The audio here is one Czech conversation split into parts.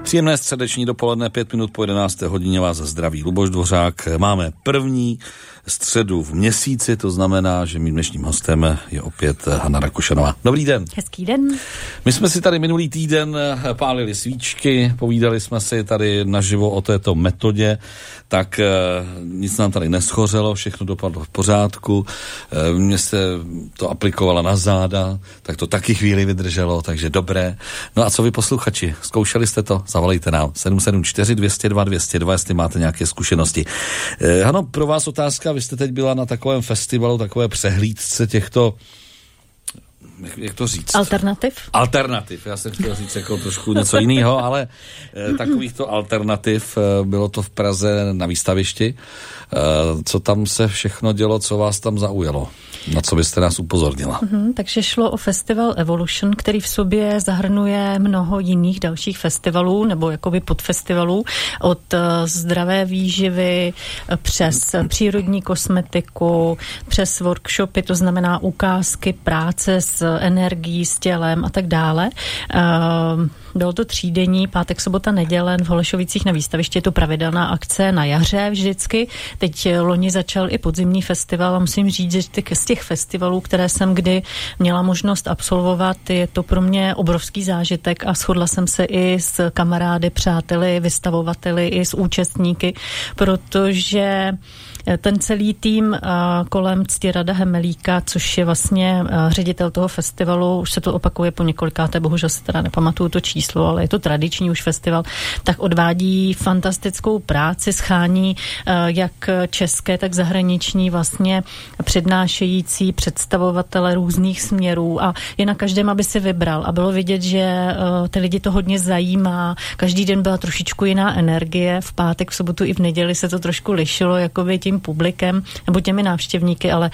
Příjemné středeční dopoledne, 5 minut po 11. hodině vás zdraví Luboš Dvořák. Máme první středu v měsíci, to znamená, že mým dnešním hostem je opět Hana Rakušanová. Dobrý den. Hezký den. My jsme si tady minulý týden pálili svíčky, povídali jsme si tady naživo o této metodě, tak nic nám tady neschořelo, všechno dopadlo v pořádku. Mně se to aplikovala na záda, tak to taky chvíli vydrželo, takže dobré. No a co vy posluchači, zkoušeli jste to? Zavolejte nám 774 202 202, jestli máte nějaké zkušenosti. Hano, pro vás otázka, vy jste teď byla na takovém festivalu, takové přehlídce těchto, jak to říct? Alternativ, já jsem chtěl říct jako trošku něco jiného, ale takovýchto alternativ, bylo to v Praze na výstavišti. Co tam se všechno dělo, co vás tam zaujalo? Na co byste nás upozornila? Takže šlo o festival Evolution, který v sobě zahrnuje mnoho jiných dalších festivalů, nebo jakoby podfestivalů, od zdravé výživy přes přírodní kosmetiku, přes workshopy, to znamená ukázky práce s energií, s tělem a tak dále. Bylo to 3denní, pátek, sobota, neděle v Holešovicích na výstavišti. Je to pravidelná akce na jaře vždycky. Teď loni začal i podzimní festival a musím říct, že z těch festivalů, které jsem kdy měla možnost absolvovat, je to pro mě obrovský zážitek a shodla jsem se i s kamarády, přáteli, vystavovateli, i s účastníky, protože ten celý tým kolem Ctirada Hemelíka, což je vlastně ředitel toho festivalu, už se to opakuje po několikáté, bohužel se teda nepamatuju to číslo, ale je to tradiční už festival, tak odvádí fantastickou práci, schání jak české, tak zahraniční vlastně přednášející představovatele různých směrů a je na každém, aby si vybral a bylo vidět, že ty lidi to hodně zajímá, každý den byla trošičku jiná energie, v pátek, v sobotu i v neděli se to trošku lišilo, jakoby tím publikem nebo těmi návštěvníky, ale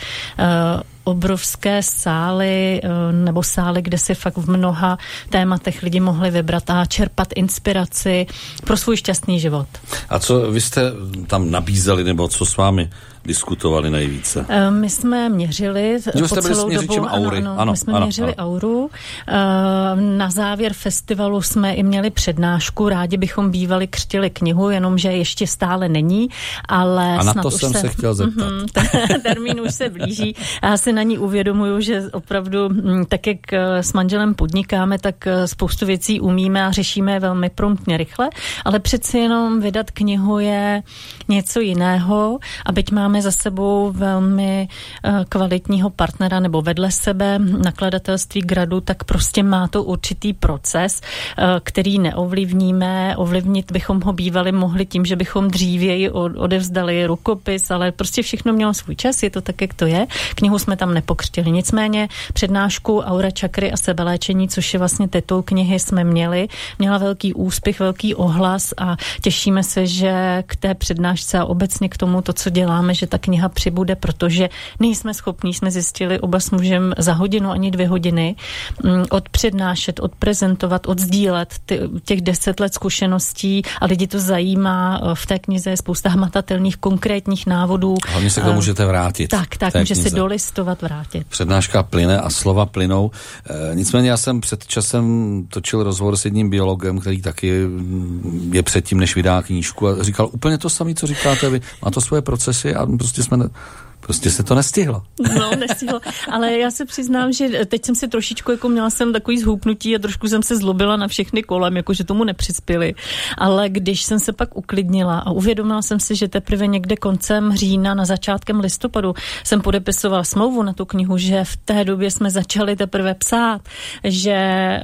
obrovské sály nebo sály, kde si fakt v mnoha tématech lidi mohli vybrat a čerpat inspiraci pro svůj šťastný život. A co vy jste tam nabízeli nebo co s vámi diskutovali nejvíce? My jsme měřili po celou dobu. Aury. Ano, my jsme měřili auru. Na závěr festivalu jsme i měli přednášku. Rádi bychom bývali křtili knihu, jenomže ještě stále není, ale a na to jsem se chtěl zeptat. Termín už se blíží. Já si na ní uvědomuju, že opravdu tak, jak s manželem podnikáme, tak spoustu věcí umíme a řešíme velmi promptně, rychle, ale přeci jenom vydat knihu je něco jiného a byť máme za sebou velmi kvalitního partnera nebo vedle sebe nakladatelství Gradu, tak prostě má to určitý proces, který neovlivníme. Ovlivnit bychom ho bývali mohli tím, že bychom dřívěji odevzdali rukopis, ale prostě všechno mělo svůj čas, je to tak, jak to je. Knihu jsme tam nepokřtili. Nicméně přednášku Aura čakry a sebeléčení, což je vlastně titul knihy, jsme měli. Měla velký úspěch, velký ohlas a těšíme se, že k té přednášce a obecně k tomu, to, co děláme, že ta kniha přibude, protože nejsme schopní, jsme zjistili oba s mužem za hodinu ani 2 hodiny odpřednášet, odprezentovat, odzdílet těch 10 let zkušeností a lidi to zajímá. V té knize je spousta hmatatelných, konkrétních návodů. Hlavně se k tomu můžete vrátit. Tak, může si dolistovat, vrátit. Přednáška plyne a slova plynou. Nicméně já jsem před časem točil rozhovor s jedním biologem, který taky je předtím, než vydá knížku a říkal úplně to samé, co říkáte vy. Má to svoje procesy a prostě se to nestihlo. No, nestihlo. Ale já se přiznám, že teď jsem si trošičku, jako měla jsem takový zhoupnutí a trošku jsem se zlobila na všechny kolem, jakože tomu nepřispěli. Ale když jsem se pak uklidnila a uvědomila jsem si, že teprve někde koncem října, na začátkem listopadu jsem podepisovala smlouvu na tu knihu, že v té době jsme začali teprve psát, že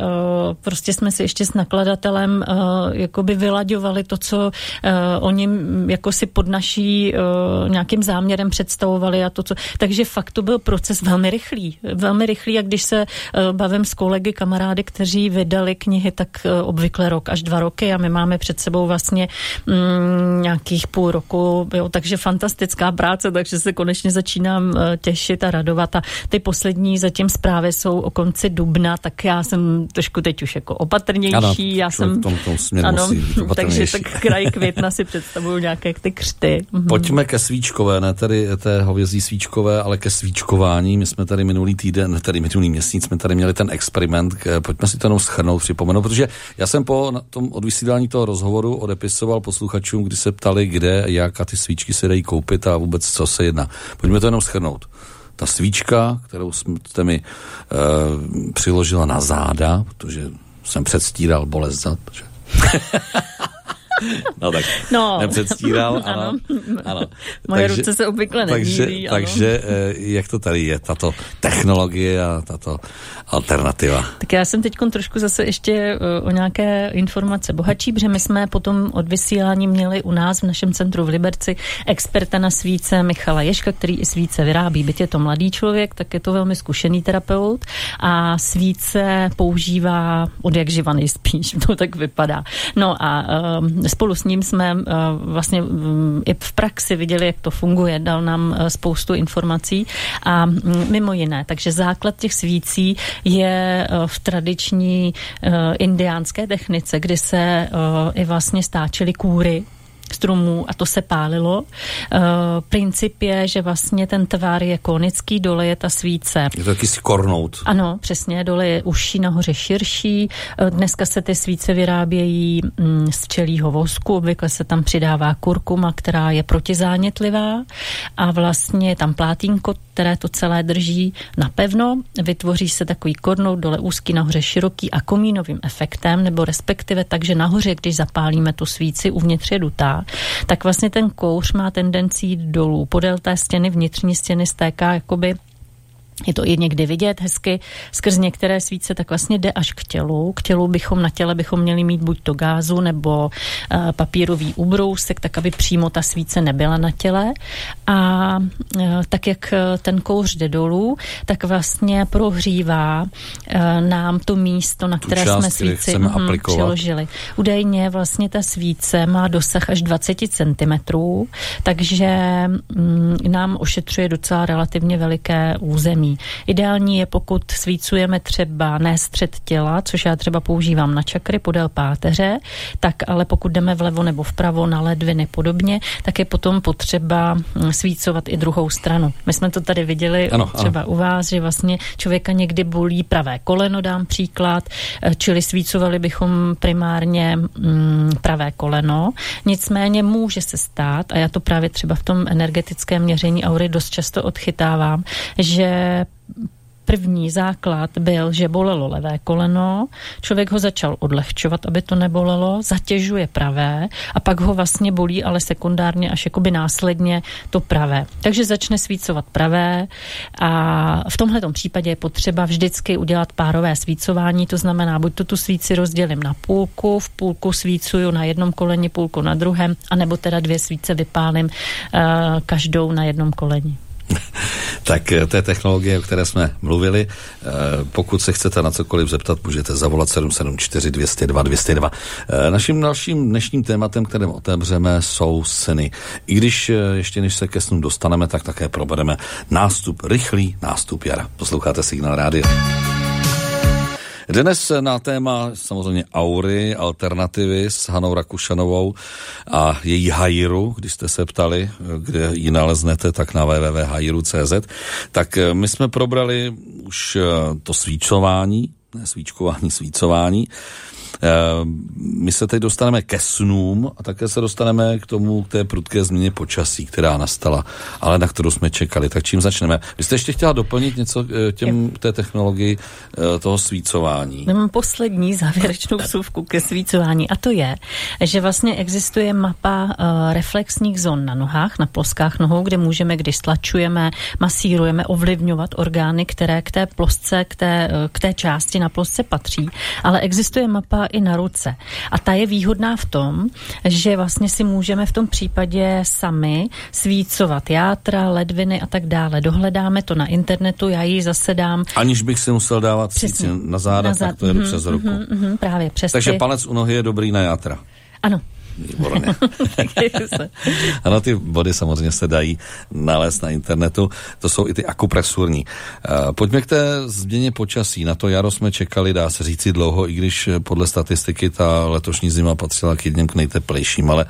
prostě jsme si ještě s nakladatelem jakoby vylaďovali to, co oni jako si pod naší nějakým záměrem představovali a to, co... Takže fakt to byl proces velmi rychlý a když se bavím s kolegy, kamarády, kteří vydali knihy, tak obvykle rok až 2 roky a my máme před sebou vlastně nějakých půl roku, jo, takže fantastická práce, takže se konečně začínám těšit a radovat a ty poslední zatím zprávy jsou o konci dubna, tak já jsem trošku teď už jako opatrnější. Ano, já jsem tom směru musí být opatrnější. Takže tak kraj května si představuju nějaké ty křty. Pojďme ke svíčkové, ne tedy té závězí svíčkové, ale ke svíčkování. My jsme tady minulý měsíc jsme tady měli ten experiment. Pojďme si to jenom shrnout, připomenout, protože já jsem po tom odvysílání toho rozhovoru odepisoval posluchačům, kdy se ptali, kde, jak a ty svíčky se dají koupit a vůbec co se jedná. Pojďme to jenom shrnout. Ta svíčka, kterou jste mi přiložila na záda, protože jsem předstíral bolest zad. No tak, nepředstíral, ano. Moje ruce se obvykle nedílí. Takže jak to tady je, tato technologie a tato alternativa? Tak já jsem teď trošku zase ještě o nějaké informace bohatší, protože my jsme potom od vysílání měli u nás v našem centru v Liberci experta na svíce Michala Ježka, který i svíce vyrábí. Byť je to mladý člověk, tak je to velmi zkušený terapeut a svíce používá od jak živa nejspíš, to tak vypadá. No a spolu s ním jsme vlastně i v praxi viděli, jak to funguje. Dal nám spoustu informací a mimo jiné. Takže základ těch svící je v tradiční indiánské technice, kdy se i vlastně stáčely kůry stromů a to se pálilo. Princip je, že vlastně ten tvar je konický, dole je ta svíce. Je to jakýsi kornout. Ano, přesně, dole je užší, nahoře širší. Dneska se ty svíce vyrábějí z včelího vosku, obvykle se tam přidává kurkuma, která je protizánětlivá a vlastně je tam plátínko, které to celé drží napevno. Vytvoří se takový kornout, dole úzký, nahoře široký a komínovým efektem, nebo respektive takže nahoře, když zapálíme tu svíci, uvnitř je dutá, tak vlastně ten kouř má tendenci jít dolů. Podél té stěny, vnitřní stěny stéká jakoby, je to i někdy vidět hezky, skrz některé svíce tak vlastně jde až k tělu. K tělu na těle bychom měli mít buď to gázu nebo papírový ubrousek, tak aby přímo ta svíce nebyla na těle. A tak, jak ten kouř jde dolů, tak vlastně prohřívá nám to místo, na které jsme svíci přiložili. Údajně vlastně ta svíce má dosah až 20 cm, takže nám ošetřuje docela relativně veliké území. Ideální je, pokud svícujeme třeba ne střed těla, což já třeba používám na čakry podél páteře, tak ale pokud jdeme vlevo nebo vpravo na ledviny podobně, tak je potom potřeba svícovat i druhou stranu. My jsme to tady viděli třeba u vás, že vlastně člověka někdy bolí pravé koleno, dám příklad, čili svícovali bychom primárně pravé koleno. Nicméně může se stát, a já to právě třeba v tom energetickém měření aury dost často odchytávám, že první základ byl, že bolelo levé koleno, člověk ho začal odlehčovat, aby to nebolelo, zatěžuje pravé a pak ho vlastně bolí, ale sekundárně až jakoby následně to pravé. Takže začne svícovat pravé a v tomhletom případě je potřeba vždycky udělat párové svícování, to znamená, buď tu svíci rozdělím na půlku, v půlku svícuju na jednom koleni, půlku na druhém, anebo teda 2 svíce vypálím každou na jednom koleni. Tak té technologie, o které jsme mluvili, pokud se chcete na cokoliv zeptat, můžete zavolat 774 202 202. Naším dalším dnešním tématem, kterým otevřeme, jsou sny. I když ještě než se ke snům dostaneme, tak také probereme rychlý nástup jara. Posloucháte Signál rádia. Dnes na téma samozřejmě aury, alternativy s Hanou Rakušanovou a její Hairu, když jste se ptali, kde ji naleznete, tak na www.hairu.cz. Tak my jsme probrali už to svíčování, ne svíčkování, svícování. My se teď dostaneme ke snům a také se dostaneme k té prudké změně počasí, která nastala, ale na kterou jsme čekali. Tak čím začneme? Vy jste ještě chtěla doplnit něco té technologii toho svícování? Mám poslední závěrečnou vsuvku ke svícování a to je, že vlastně existuje mapa reflexních zón na nohách, na ploskách nohou, kde můžeme, když stlačujeme, masírujeme, ovlivňovat orgány, které k té plosce, k té části na plosce patří, ale existuje mapa i na ruce. A ta je výhodná v tom, že vlastně si můžeme v tom případě sami svícovat játra, ledviny a tak dále. Dohledáme to na internetu, já ji zase dám. Aniž bych si musel dávat svíci na záda, tak to jedu přes ruku. Právě přes. Takže palec u nohy je dobrý na játra. Ano. Výborně. Ano, ty body samozřejmě se dají nalézt na internetu. To jsou i ty akupresurní. Pojďme k té změně počasí. Na to jaro jsme čekali, dá se říci dlouho, i když podle statistiky ta letošní zima patřila k jedním k nejteplejším, ale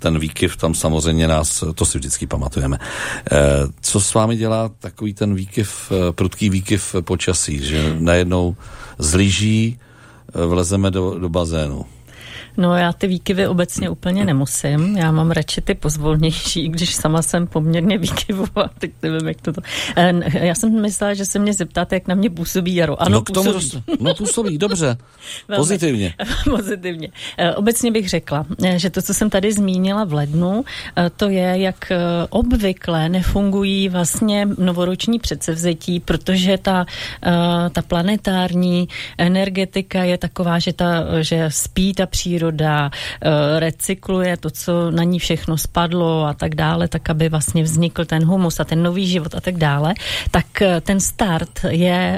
ten výkyv tam samozřejmě nás, to si vždycky pamatujeme. Co s vámi dělá takový ten výkyv, prudký výkyv počasí, že najednou z lyží vlezeme do bazénu? No já ty výkyvy obecně úplně nemusím. Já mám radši ty pozvolnější, když sama jsem poměrně výkyvová. Teď nevím, jak to... Já jsem myslela, že se mě zeptáte, jak na mě působí jaro. Ano, působí, dobře. Pozitivně. Pozitivně. Obecně bych řekla, že to, co jsem tady zmínila v lednu, to je, jak obvykle nefungují vlastně novoroční předsevzetí, protože ta planetární energetika je taková, že spí ta příroda, recykluje to, co na ní všechno spadlo a tak dále, tak aby vlastně vznikl ten humus a ten nový život a tak dále, tak ten start je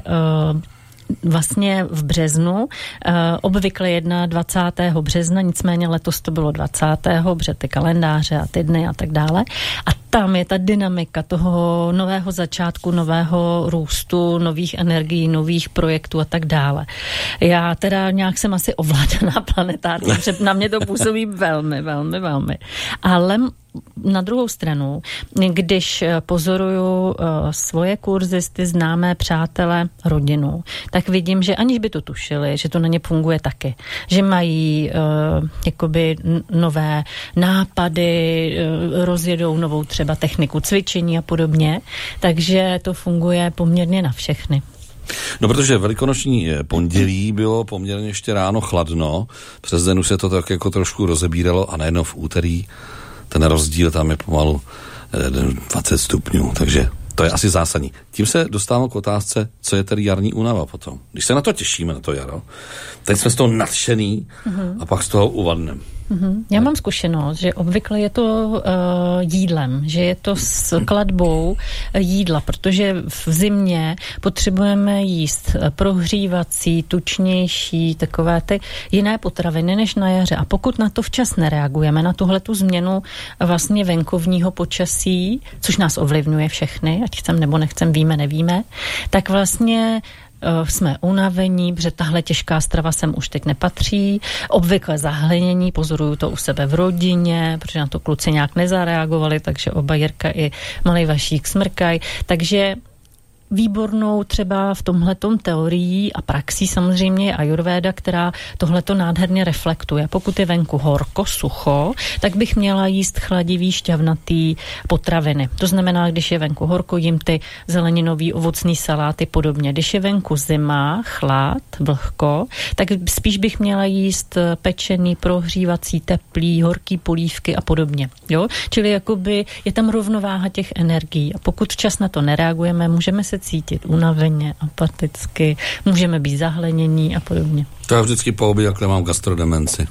vlastně v březnu, obvykle 21. března, nicméně letos to bylo 20. protože ty kalendáře a ty dny a tak dále. A tam je ta dynamika toho nového začátku, nového růstu, nových energií, nových projektů a tak dále. Já teda nějak jsem asi ovládaná planetárně, protože na mě to působí velmi, velmi, velmi. Ale na druhou stranu, když pozoruju svoje kurzisty, známé přátele, rodinu, tak vidím, že aniž by to tušili, že to na ně funguje taky. Že mají jakoby nové nápady, rozjedou novou třeba techniku cvičení a podobně, takže to funguje poměrně na všechny. No, protože velikonoční pondělí bylo poměrně ještě ráno chladno, přes den už se to tak jako trošku rozebíralo a najednou v úterý ten rozdíl tam je pomalu 20 stupňů, takže to je asi zásadní. Tím se dostávám k otázce, co je tedy jarní únava potom. Když se na to těšíme, na to jaro, teď jsme z toho nadšený a pak z toho uvadneme. Já mám zkušenost, že obvykle je to jídlem, že je to skladbou jídla, protože v zimě potřebujeme jíst prohřívací, tučnější, takové ty jiné potraviny než na jaře. A pokud na to včas nereagujeme, na tuhletu změnu vlastně venkovního počasí, což nás ovlivňuje všechny, ať chcem nebo nechcem, víme, nevíme, tak vlastně jsme unavení, protože tahle těžká strava sem už teď nepatří. Obvykle zahlenění, pozoruju to u sebe v rodině, protože na to kluci nějak nezareagovali, takže oba Jirka i malej Vašík smrkají. Takže výbornou třeba v tomhletom teorií a praxí samozřejmě je ajurvéda, která tohleto nádherně reflektuje. Pokud je venku horko, sucho, tak bych měla jíst chladivý, šťavnatý potraviny. To znamená, když je venku horko, jím ty zeleninový, ovocný saláty podobně. Když je venku zima, chlad, vlhko, tak spíš bych měla jíst pečený, prohřívací, teplý, horký polívky a podobně. Jo? Čili jakoby je tam rovnováha těch energií. A pokud včas na to nereagujeme, můžeme se cítit unaveně, apaticky, můžeme být zahlenění a podobně. To já vždycky po obědě, jakhle mám gastrodemenci.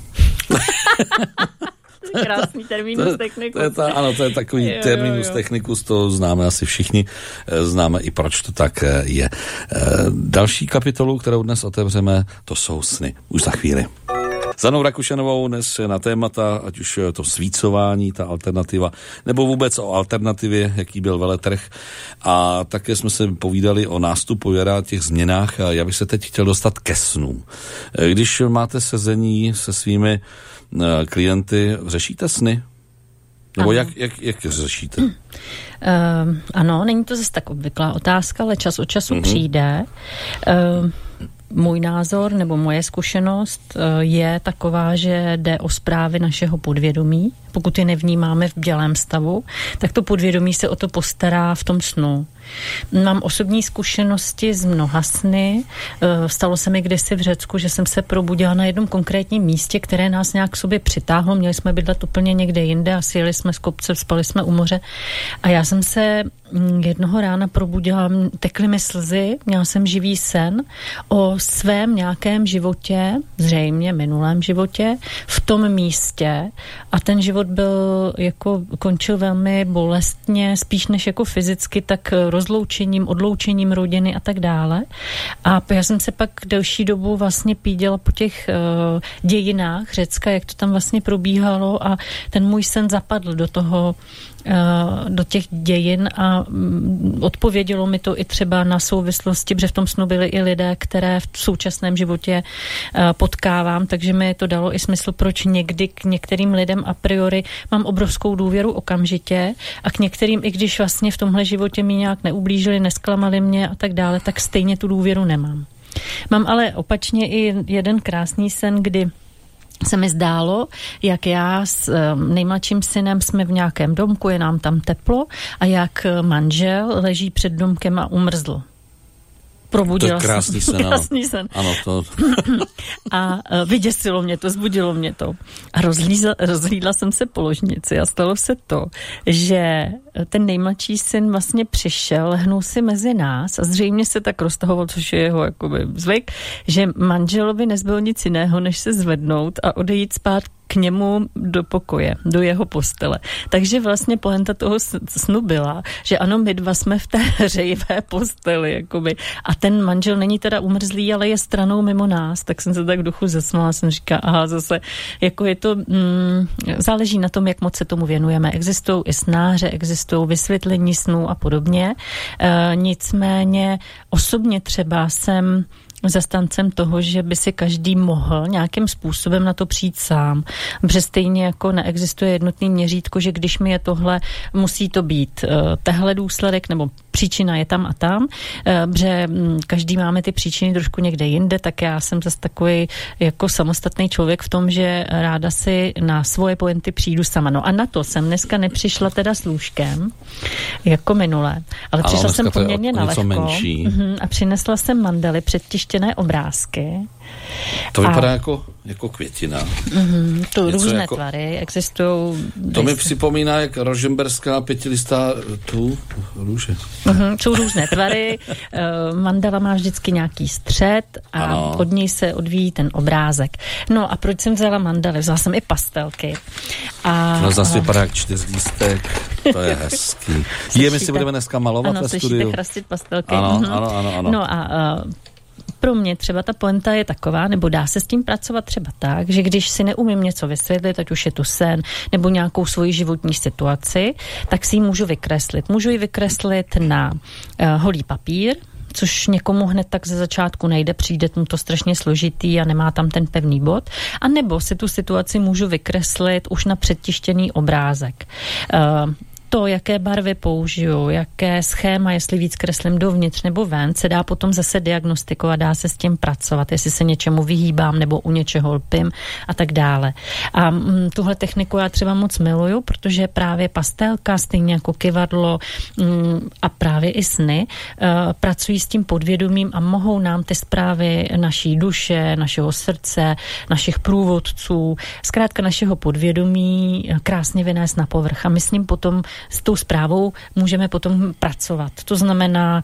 Krásný terminus technikus. To je takový terminus technikus, to známe asi všichni, známe i proč to tak je. Další kapitolu, kterou dnes otevřeme, to jsou sny. Už za chvíli. S Annou Rakušanovou dnes na témata, ať už to svícování, ta alternativa, nebo vůbec o alternativě, jaký byl veletrh. A také jsme se povídali o nástupu jara, těch změnách a já bych se teď chtěl dostat ke snům. Když máte sezení se svými klienty, řešíte sny? Nebo jak řešíte? Ano, není to zase tak obvyklá otázka, ale čas od času přijde. Můj názor nebo moje zkušenost je taková, že jde o zprávy našeho podvědomí. Pokud je nevnímáme v bdělém stavu, tak to podvědomí se o to postará v tom snu. Mám osobní zkušenosti z mnoha sny. Stalo se mi kdysi v Řecku, že jsem se probudila na jednom konkrétním místě, které nás nějak k sobě přitáhlo. Měli jsme bydlet úplně někde jinde a sjeli jsme z kopce, spali jsme u moře. A já jsem se jednoho rána probudila, tekly mi slzy, měla jsem živý sen o svém nějakém životě, zřejmě minulém životě, v tom místě a ten život byl končil velmi bolestně, spíš než jako fyzicky, tak rozloučením, odloučením rodiny a tak dále. A já jsem se pak delší dobu vlastně píděla po těch dějinách Řecka, jak to tam vlastně probíhalo a ten můj sen zapadl do těch dějin a odpovědělo mi to i třeba na souvislosti, protože v tom snu byli i lidé, které v současném životě potkávám, takže mi to dalo i smysl, proč někdy k některým lidem a priori seniory mám obrovskou důvěru okamžitě a k některým, i když vlastně v tomhle životě mi nějak neublížili, nesklamali mě a tak dále, tak stejně tu důvěru nemám. Mám ale opačně i jeden krásný sen, kdy se mi zdálo, jak já s nejmladším synem jsme v nějakém domku, je nám tam teplo a jak manžel leží před domkem a umrzl. Probudila to je krásný sen. Ano, to. A vyděsilo mě to, zbudilo mě to. A rozhlídla jsem se po ložnici a stalo se to, že ten nejmladší syn vlastně přišel, lehnul si mezi nás a zřejmě se tak roztahoval, což je jeho jakoby zvyk, že manželovi nezbylo nic jiného, než se zvednout a odejít spát k němu do pokoje, do jeho postele. Takže vlastně pointa toho snu byla, že ano, my dva jsme v té hřejivé posteli, jakoby. A ten manžel není teda umrzlý, ale je stranou mimo nás. Tak jsem se tak v duchu zasmála, jsem říkala, aha, zase, jako je to, záleží na tom, jak moc se tomu věnujeme. Existují i snáře, existují vysvětlení snů a podobně. Nicméně osobně třeba jsem zastancem toho, že by si každý mohl nějakým způsobem na to přijít sám. Protože stejně jako neexistuje jednotný měřítko, že když mi je tohle, musí to být tehle důsledek, nebo příčina je tam a tam, protože každý máme ty příčiny trošku někde jinde, tak já jsem zase takový jako samostatný člověk v tom, že ráda si na svoje pointy přijdu sama. No a na to jsem dneska nepřišla teda s lůžkem, jako minule, ale přišla jsem poměrně nalehko a přinesla jsem mandely, předtištěné obrázky. To vypadá jako květina. To různé jako, tvary existují. To mi připomíná, jak rožemberská pětilistá růže. Jsou různé tvary. Mandala má vždycky nějaký střed a ano. Od něj se odvíjí ten obrázek. No a proč jsem vzala mandaly? Vzala jsem i pastelky. No zase vypadá jak 4lístek. To je hezký. My si budeme dneska malovat ve studiu. Ano, chrastit pastelky. Ano. No a pro mě třeba ta pointa je taková, nebo dá se s tím pracovat třeba tak, že když si neumím něco vysvětlit, ať už je to sen, nebo nějakou svoji životní situaci, tak si ji můžu vykreslit. Můžu ji vykreslit na holý papír, což někomu hned tak ze začátku nejde, přijde mu to strašně složitý a nemá tam ten pevný bod. A nebo si tu situaci můžu vykreslit už na předtištěný obrázek. To, jaké barvy použiju, jaké schéma, jestli víc kreslím dovnitř nebo ven, se dá potom zase diagnostikovat, dá se s tím pracovat, jestli se něčemu vyhýbám nebo u něčeho lpím a tak dále. A tuhle techniku já třeba moc miluju, protože právě pastelka, stejně jako kyvadlo a právě i sny pracují s tím podvědomím a mohou nám ty zprávy naší duše, našeho srdce, našich průvodců, zkrátka našeho podvědomí krásně vynést na povrch a my s ním potom s tou zprávou můžeme potom pracovat. To znamená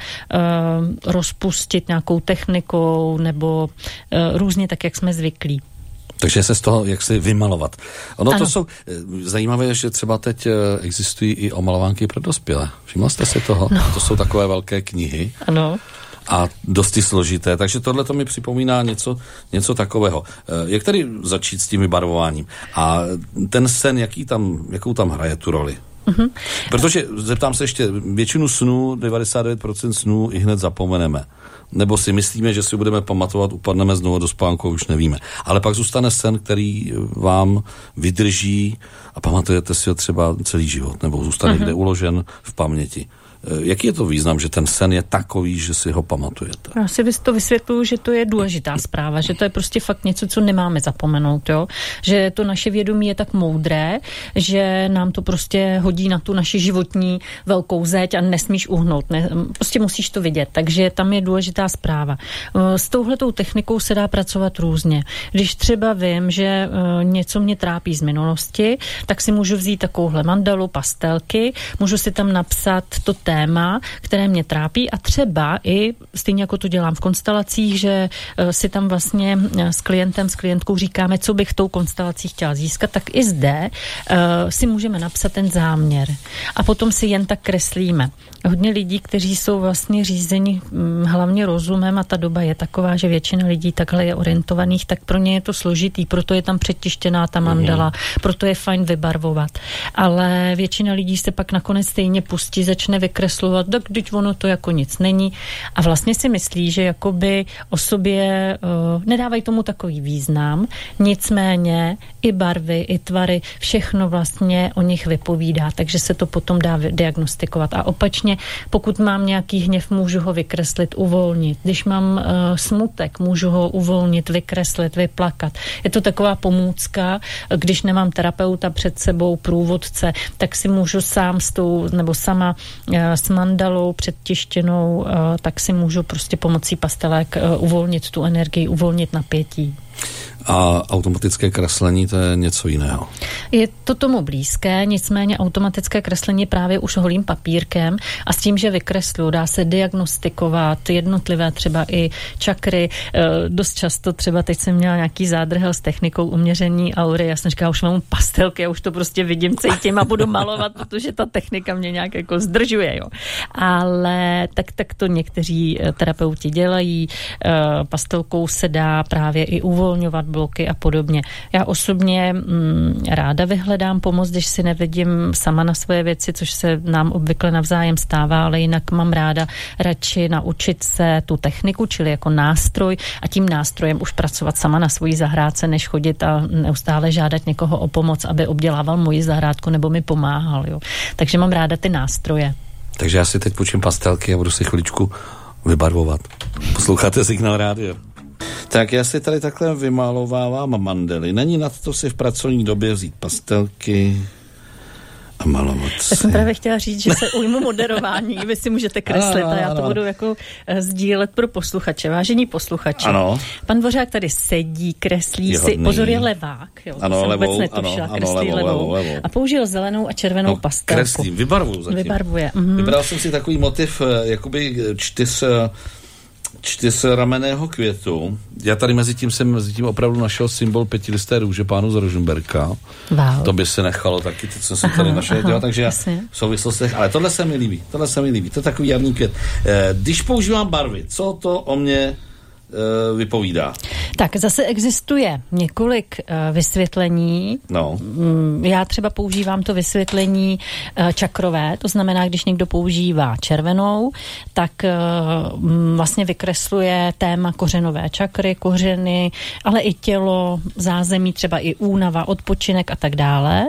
rozpustit nějakou technikou nebo různě tak, jak jsme zvyklí. Takže se z toho jak si vymalovat. Ono ano. To jsou zajímavé, že třeba teď existují i omalovánky pro dospělé. Všimla jste si toho? No. To jsou takové velké knihy. Ano. A dosti složité. Takže tohle to mi připomíná něco takového. Jak tedy začít s tím vybarvováním? A ten sen, jakou tam hraje tu roli? Protože, zeptám se ještě, většinu snů, 99% snů i hned zapomeneme. Nebo si myslíme, že si budeme pamatovat, upadneme znovu do spánku, už nevíme. Ale pak zůstane sen, který vám vydrží a pamatujete si ho třeba celý život, nebo zůstane někde uložen v paměti. Jaký je to význam, že ten sen je takový, že si ho pamatujete? Já si to vysvětluju, že to je důležitá zpráva, že to je prostě fakt něco, co nemáme zapomenout, jo? Že to naše vědomí je tak moudré, že nám to prostě hodí na tu naši životní velkou zeď a nesmíš uhnout, prostě musíš to vidět, takže tam je důležitá zpráva. S touhletou technikou se dá pracovat různě. Když třeba vím, že něco mě trápí z minulosti, tak si můžu vzít takovouhle mandalu, pastelky, můžu si tam napsat to téma, které mě trápí a třeba i, stejně jako to dělám v konstelacích, že si tam vlastně s klientem, s klientkou říkáme, co bych tou konstelací chtěla získat, tak i zde si můžeme napsat ten záměr. A potom si jen tak kreslíme. Hodně lidí, kteří jsou vlastně řízeni hlavně rozumem a ta doba je taková, že většina lidí takhle je orientovaných, tak pro ně je to složitý, proto je tam předtištěná ta mandala, proto je fajn vybarvovat. Ale většina lidí se pak nakonec stejně pustí, začne vykreslit vykreslovat, tak když ono to jako nic není. A vlastně si myslí, že jakoby o sobě nedávají tomu takový význam, nicméně i barvy, i tvary, všechno vlastně o nich vypovídá, takže se to potom dá diagnostikovat. A opačně, pokud mám nějaký hněv, můžu ho vykreslit, uvolnit. Když mám smutek, můžu ho uvolnit, vykreslit, vyplakat. Je to taková pomůcka, když nemám terapeuta před sebou, průvodce, tak si můžu sám s tou, nebo sama s mandalou předtištěnou, tak si můžu prostě pomocí pastelek uvolnit tu energii, uvolnit napětí. A automatické kreslení, to je něco jiného. Je to tomu blízké, nicméně automatické kreslení právě už holým papírkem a s tím, že vykreslu, dá se diagnostikovat jednotlivé třeba i čakry. Dost často třeba teď jsem měla nějaký zádrhel s technikou uměření aury. Já jsem říkala, už mám pastelky, já už to prostě vidím, cítím a budu malovat, protože ta technika mě nějak jako zdržuje. Jo. Ale tak to někteří terapeuti dělají. Pastelkou se dá právě i uvolňovat bloky a podobně. Já osobně ráda vyhledám pomoc, když si nevidím sama na svoje věci, což se nám obvykle navzájem stává, ale jinak mám ráda radši naučit se tu techniku, čili jako nástroj a tím nástrojem už pracovat sama na svojí zahrádce, než chodit a neustále žádat někoho o pomoc, aby obdělával moji zahrádku nebo mi pomáhal. Jo. Takže mám ráda ty nástroje. Takže já si teď půjčím pastelky a budu si chviličku vybarvovat. Posloucháte Signál rádio. Tak já si tady takhle vymalovávám mandely. Není nad to si v pracovní době vzít pastelky a malovat si. Já jsem právě chtěla říct, že se ujmu moderování. Vy si můžete kreslit a já to budu jako sdílet pro posluchače. Vážení posluchači. Ano. Pan Dvořák tady sedí, kreslí si. Pozor, je levák. Jo, ano, jsem levou, vůbec netušila, kreslí levou. A použil zelenou a červenou pastelku. Kreslím, vybarvuju zatím. Vybarvuje. Vybral jsem si takový motiv, jakoby čtyřramenného květu. Já tady mezi tím opravdu našel symbol pětilisté růže pánu z Rožmberka. Wow. To by se nechalo taky, to, co jsem tady našel. Takže já v souvislostech, ale tohle se mi líbí. To je takový jarný květ. Když používám barvy, co to o mě vypovídá? Tak zase existuje několik vysvětlení. No. Já třeba používám to vysvětlení čakrové, to znamená, když někdo používá červenou, tak vlastně vykresluje téma kořenové čakry, kořeny, ale i tělo, zázemí, třeba i únava, odpočinek a tak dále.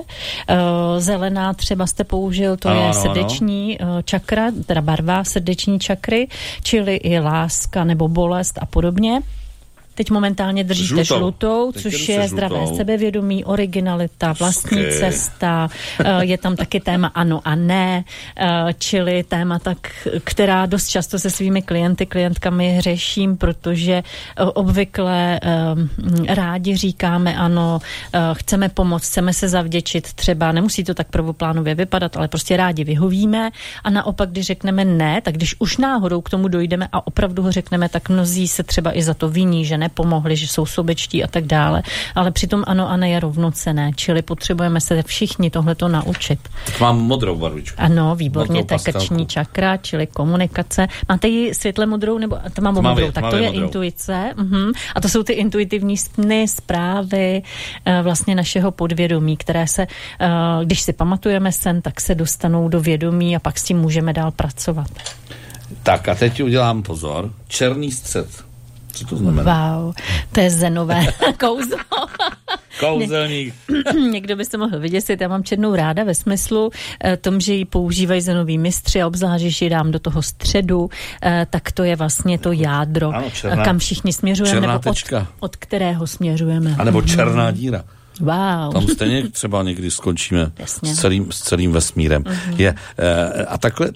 Zelená třeba jste použil, to je srdeční čakra, teda barva srdeční čakry, čili i láska nebo bolest a podobně. Teď momentálně držíte žlutou, což je zdravé sebevědomí, originalita, vlastní cesta, je tam taky téma ano a ne, čili témata, která dost často se svými klientkami řeším, protože obvykle rádi říkáme ano, chceme pomoct, chceme se zavděčit třeba, nemusí to tak prvoplánově vypadat, ale prostě rádi vyhovíme a naopak, když řekneme ne, tak když už náhodou k tomu dojdeme a opravdu ho řekneme, tak mnozí se třeba i za to viní, že nepomohli, že jsou sobečtí a tak dále. Ale přitom ano a ne je rovnocenné, čili potřebujeme se všichni tohleto naučit. Tak mám modrou barvičku. Ano, výborně, to je krční čakra, čili komunikace. Máte ji světle modrou, nebo to mám modrou, tak to je modrou. Intuice. A to jsou ty intuitivní sny, zprávy vlastně našeho podvědomí, které se, když si pamatujeme sen, tak se dostanou do vědomí a pak s tím můžeme dál pracovat. Tak a teď udělám pozor. Černý střed. Co to znamená? Wow, to je zenové kouzlo. Kouzelník. Někdo by se mohl vyděsit, já mám černou ráda ve smyslu tom, že ji používají zenoví mistři a obzvlášť, když ji dám do toho středu, tak to je vlastně to jádro, ano, kam všichni směřujeme, nebo od kterého směřujeme. A nebo černá díra. Wow. Tam stejně třeba někdy skončíme s celým vesmírem. A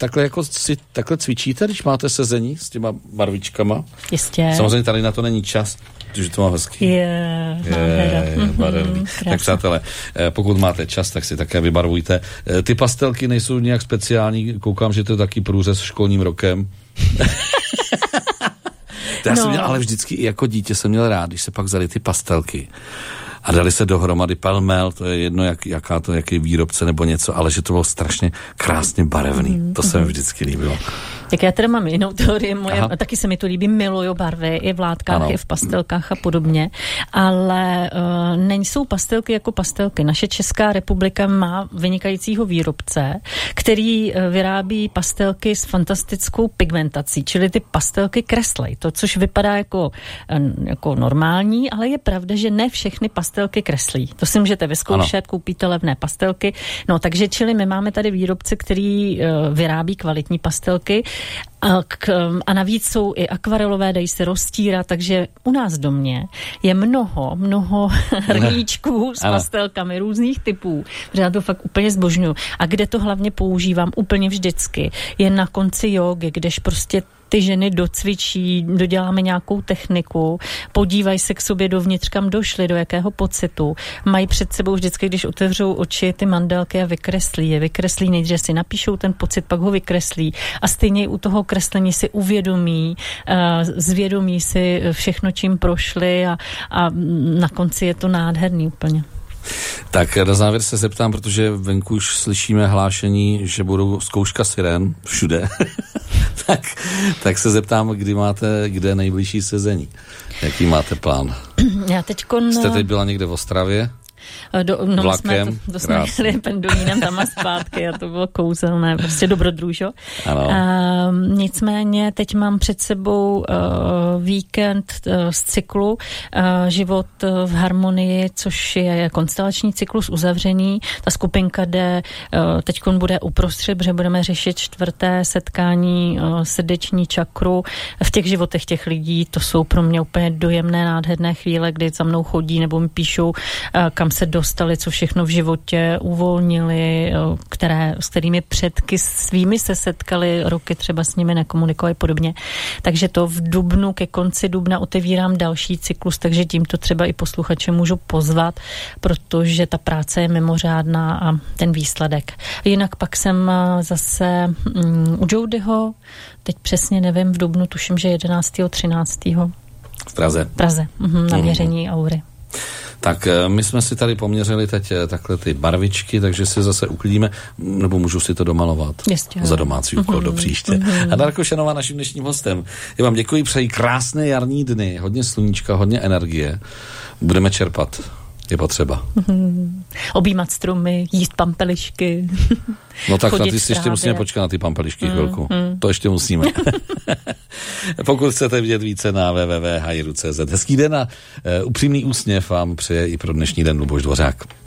takhle cvičíte, když máte sezení s těma barvičkama? Jistě. Samozřejmě tady na to není čas, protože to má hezký. Je barevný. Tak přátelé, pokud máte čas, tak si také vybarvujte. Ty pastelky nejsou nějak speciální, koukám, že to je taky průřez školním rokem. Já jsem měl, ale vždycky i jako dítě jsem měl rád, když se pak vzali ty pastelky a dali se dohromady pelmel, to je jedno, jaký výrobce nebo něco, ale že to bylo strašně krásně barevný. To se mi vždycky líbilo. Tak já teda mám jinou teorii, taky se mi to líbí, miluju barvy i v látkách, i v pastelkách a podobně, ale nejsou pastelky jako pastelky. Naše Česká republika má vynikajícího výrobce, který vyrábí pastelky s fantastickou pigmentací, čili ty pastelky kreslej, to, což vypadá jako normální, ale je pravda, že ne všechny pastelky kreslí. To si můžete vyzkoušet, koupíte levné pastelky. No, takže čili my máme tady výrobce, který vyrábí kvalitní pastelky a navíc jsou i akvarelové, dají se rozstírat, takže u nás v domě je mnoho hrníčků s pastelkami různých typů, protože já to fakt úplně zbožňuju. A kde to hlavně používám úplně vždycky, je na konci jógy, kdež prostě ty ženy docvičí, doděláme nějakou techniku, podívají se k sobě dovnitř, kam došly, do jakého pocitu. Mají před sebou vždycky, když otevřou oči, ty mandelky a vykreslí, nejdřív si napíšou ten pocit, pak ho vykreslí a stejně u toho kreslení si uvědomí, zvědomí si všechno, čím prošli a na konci je to nádherný úplně. Tak na závěr se zeptám, protože venku už slyšíme hlášení, že budou zkouška sirén všude. tak se zeptám, kdy máte kde nejbližší sezení. Jaký máte plán? Já teďkon... Jste teď byla někde v Ostravě? Vlakem. Jsme jeli pendolínem tam a zpátky a to bylo kouzelné, prostě dobrodružo. Nicméně teď mám před sebou víkend z cyklu Život v harmonii, což je konstelační cyklus uzavřený. Ta skupinka teďkon bude uprostřed, protože budeme řešit 4. setkání srdeční čakru v těch životech těch lidí. To jsou pro mě úplně dojemné, nádherné chvíle, kdy za mnou chodí nebo mi píšou, kam se dostali, co všechno v životě uvolnili, s kterými předky svými se setkali, roky třeba s nimi nekomunikovali podobně. Takže to v dubnu, ke konci dubna otevírám další cyklus, takže tímto třeba i posluchače můžu pozvat, protože ta práce je mimořádná a ten výsledek. Jinak pak jsem zase u Jodyho, teď přesně nevím, v dubnu tuším, že 11. 13. V Praze. Na měření aury. Tak my jsme si tady poměřili teď takhle ty barvičky, takže si zase uklidíme, nebo můžu si to domalovat. Jistě. Za domácí úkol do příště. A Darko Šanová naším dnešním hostem. Já vám děkuji, přeji krásné jarní dny, hodně sluníčka, hodně energie. Budeme čerpat. Je potřeba. Objímat stromy, jíst pampelišky. No tak ty si ještě musíme počkat na ty pampelišky chvilku. To ještě musíme. Pokud chcete vidět více na www.hajru.cz. Hezký den a upřímný úsměv vám přeje i pro dnešní den Luboš Dvořák.